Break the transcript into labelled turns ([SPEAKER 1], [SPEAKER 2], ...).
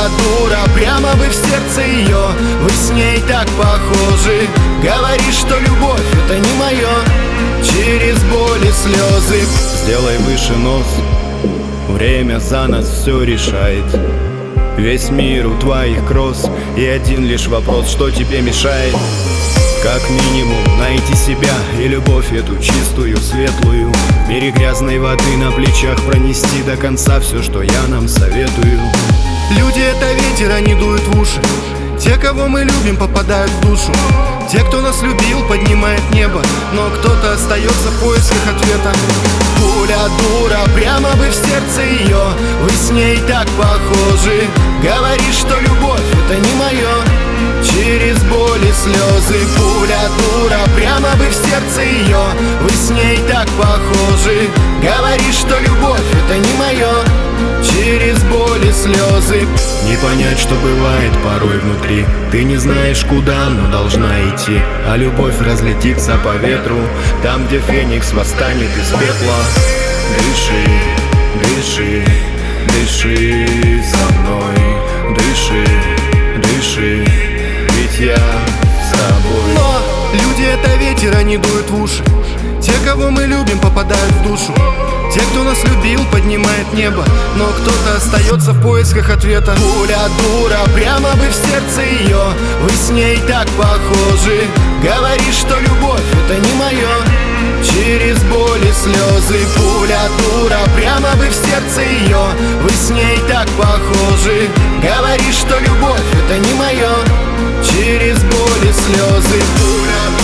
[SPEAKER 1] дура, прямо бы в сердце ее. Вы с ней так похожи. Говоришь, что любовь это не мое. Через боль и слезы.
[SPEAKER 2] Сделай выше нос, время за нас все решает. Весь мир у твоих кросс, и один лишь вопрос, что тебе мешает. Как минимум найти себя и любовь эту чистую, светлую. В мире грязной воды на плечах пронести до конца все, что я нам советую.
[SPEAKER 1] Люди это ветер, они дуют в уши. Те, кого мы любим, попадают в душу. Те, кто нас любил, поднимает небо. Но кто-то остается в поисках ответа. Пуля дура, прямо бы в сердце ее. Вы с ней так похожи. Говоришь, что любовь это не мое. Через боль и слезы. Пуля дура, прямо бы в сердце ее. Вы с ней так похожи. Говоришь, что любовь это не мое. Через боль и слезы.
[SPEAKER 2] Не понять, что бывает порой внутри. Ты не знаешь куда, но должна идти. А любовь разлетится по ветру. Там, где феникс восстанет из пепла. Дыши, дыши, дыши со мной. Дыши, дыши, ведь я с тобой.
[SPEAKER 1] Но люди это ветер, они дуют в уши. Те, кого мы любим, попадают в душу. Те, кто нас любил, поднимает небо. Но кто-то остается в поисках ответа. Пуля дура, прямо бы в сердце ее. Вы с ней так похожи. Говоришь, что любовь это не мое. Через боль и слезы. Пуля дура, прямо бы в сердце ее. Вы с ней так похожи. Говоришь, что любовь это не мое. Через боль и слезы. Пуля